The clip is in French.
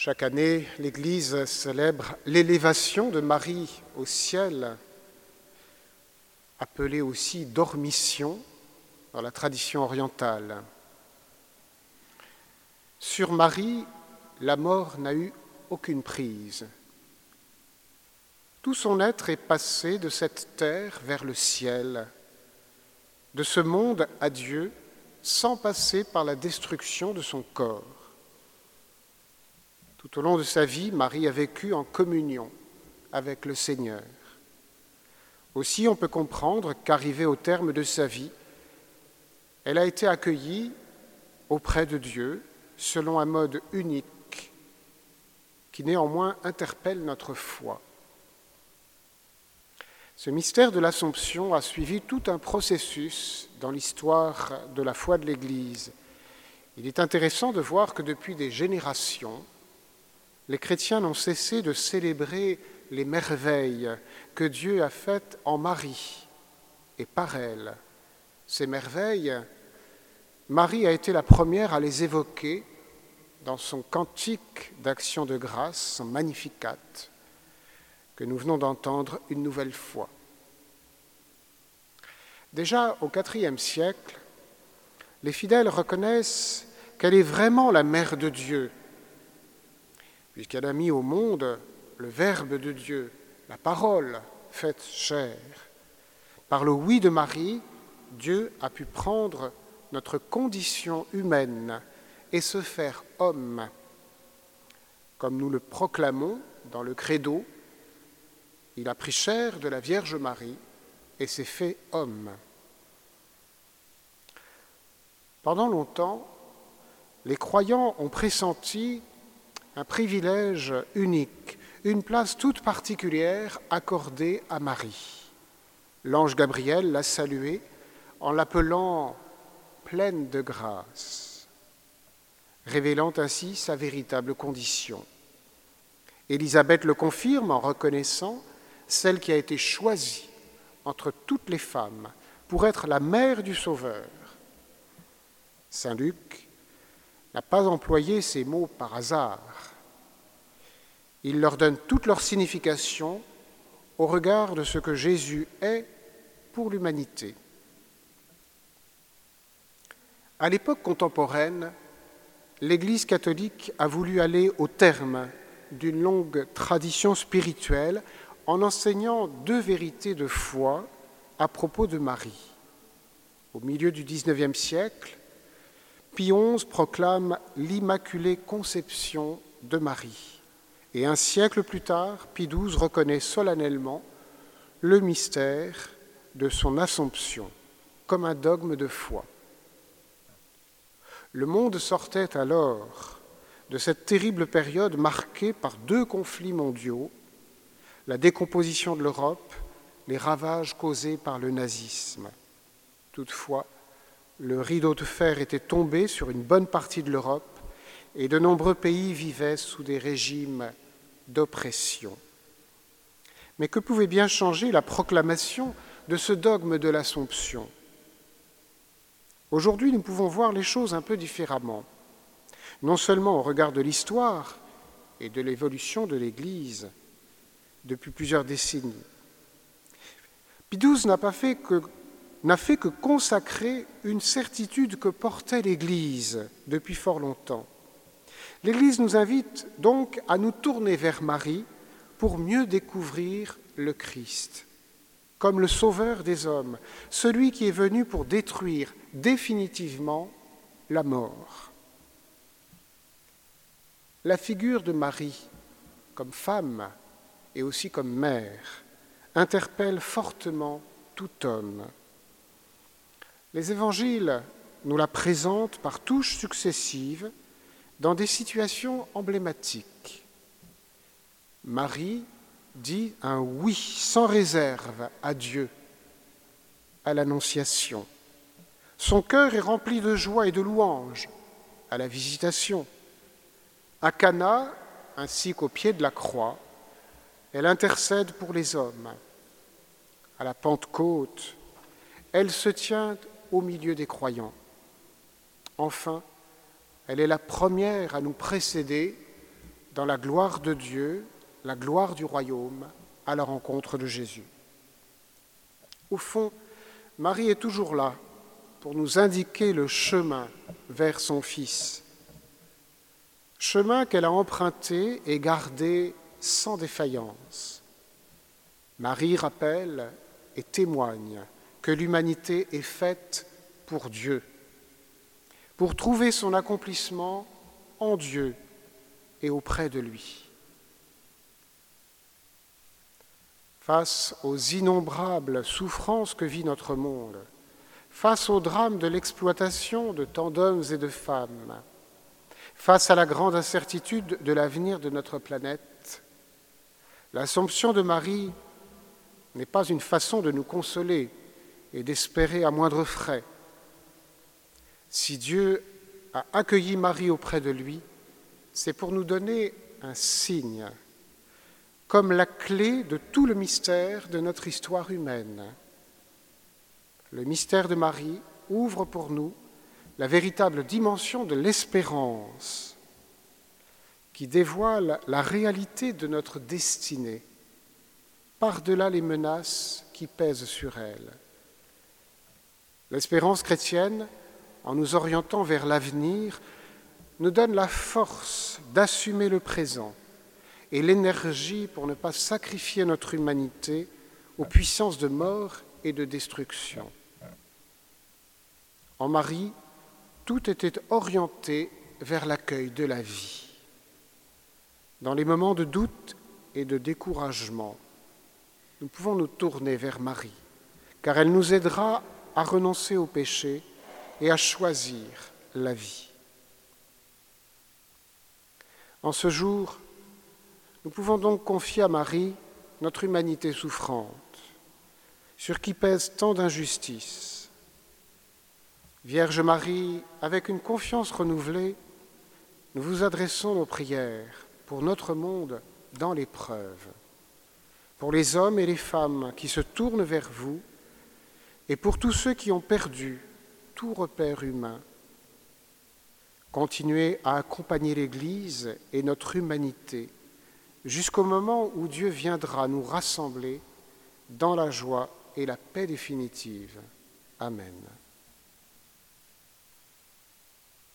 Chaque année, l'Église célèbre l'élévation de Marie au ciel, appelée aussi dormition dans la tradition orientale. Sur Marie, la mort n'a eu aucune prise. Tout son être est passé de cette terre vers le ciel, de ce monde à Dieu, sans passer par la destruction de son corps. Tout au long de sa vie, Marie a vécu en communion avec le Seigneur. Aussi, on peut comprendre qu'arrivée au terme de sa vie, elle a été accueillie auprès de Dieu selon un mode unique qui néanmoins interpelle notre foi. Ce mystère de l'Assomption a suivi tout un processus dans l'histoire de la foi de l'Église. Il est intéressant de voir que depuis des générations, les chrétiens n'ont cessé de célébrer les merveilles que Dieu a faites en Marie et par elle. Ces merveilles, Marie a été la première à les évoquer dans son cantique d'action de grâce, son Magnificat, que nous venons d'entendre une nouvelle fois. Déjà au IVe siècle, les fidèles reconnaissent qu'elle est vraiment la mère de Dieu, puisqu'elle a mis au monde le Verbe de Dieu, la parole faite chair. Par le oui de Marie, Dieu a pu prendre notre condition humaine et se faire homme. Comme nous le proclamons dans le Credo, il a pris chair de la Vierge Marie et s'est fait homme. Pendant longtemps, les croyants ont pressenti un privilège unique, une place toute particulière accordée à Marie. L'ange Gabriel l'a saluée en l'appelant pleine de grâce, révélant ainsi sa véritable condition. Élisabeth le confirme en reconnaissant celle qui a été choisie entre toutes les femmes pour être la mère du Sauveur. Saint Luc n'a pas employé ces mots par hasard. Il leur donne toute leur signification au regard de ce que Jésus est pour l'humanité. À l'époque contemporaine, l'Église catholique a voulu aller au terme d'une longue tradition spirituelle en enseignant deux vérités de foi à propos de Marie. Au milieu du XIXe siècle, Pie XI proclame l'Immaculée Conception de Marie. Et un siècle plus tard, Pie XII reconnaît solennellement le mystère de son Assomption comme un dogme de foi. Le monde sortait alors de cette terrible période marquée par deux conflits mondiaux, la décomposition de l'Europe, les ravages causés par le nazisme. Toutefois, le rideau de fer était tombé sur une bonne partie de l'Europe et de nombreux pays vivaient sous des régimes d'oppression. Mais que pouvait bien changer la proclamation de ce dogme de l'Assomption ? Aujourd'hui, nous pouvons voir les choses un peu différemment, non seulement au regard de l'histoire et de l'évolution de l'Église depuis plusieurs décennies. Pie XII n'a fait que consacrer une certitude que portait l'Église depuis fort longtemps. L'Église nous invite donc à nous tourner vers Marie pour mieux découvrir le Christ, comme le Sauveur des hommes, celui qui est venu pour détruire définitivement la mort. La figure de Marie, comme femme et aussi comme mère, interpelle fortement tout homme. Les évangiles nous la présentent par touches successives dans des situations emblématiques. Marie dit un oui sans réserve à Dieu, à l'Annonciation. Son cœur est rempli de joie et de louange à la Visitation. À Cana, ainsi qu'au pied de la croix, elle intercède pour les hommes. À la Pentecôte, elle se tient au milieu des croyants. Enfin, elle est la première à nous précéder dans la gloire de Dieu, la gloire du royaume, à la rencontre de Jésus. Au fond, Marie est toujours là pour nous indiquer le chemin vers son Fils, chemin qu'elle a emprunté et gardé sans défaillance. Marie rappelle et témoigne que l'humanité est faite pour Dieu, pour trouver son accomplissement en Dieu et auprès de lui. Face aux innombrables souffrances que vit notre monde, face au drame de l'exploitation de tant d'hommes et de femmes, face à la grande incertitude de l'avenir de notre planète, l'Assomption de Marie n'est pas une façon de nous consoler et d'espérer à moindre frais. Si Dieu a accueilli Marie auprès de lui, c'est pour nous donner un signe, comme la clé de tout le mystère de notre histoire humaine. Le mystère de Marie ouvre pour nous la véritable dimension de l'espérance qui dévoile la réalité de notre destinée, par-delà les menaces qui pèsent sur elle. L'espérance chrétienne, en nous orientant vers l'avenir, nous donne la force d'assumer le présent et l'énergie pour ne pas sacrifier notre humanité aux puissances de mort et de destruction. En Marie, tout était orienté vers l'accueil de la vie. Dans les moments de doute et de découragement, nous pouvons nous tourner vers Marie, car elle nous aidera à renoncer au péché et à choisir la vie. En ce jour, nous pouvons donc confier à Marie notre humanité souffrante, sur qui pèsent tant d'injustices. Vierge Marie, avec une confiance renouvelée, nous vous adressons nos prières pour notre monde dans l'épreuve, pour les hommes et les femmes qui se tournent vers vous et pour tous ceux qui ont perdu tout repère humain. Continuez à accompagner l'Église et notre humanité jusqu'au moment où Dieu viendra nous rassembler dans la joie et la paix définitive. Amen.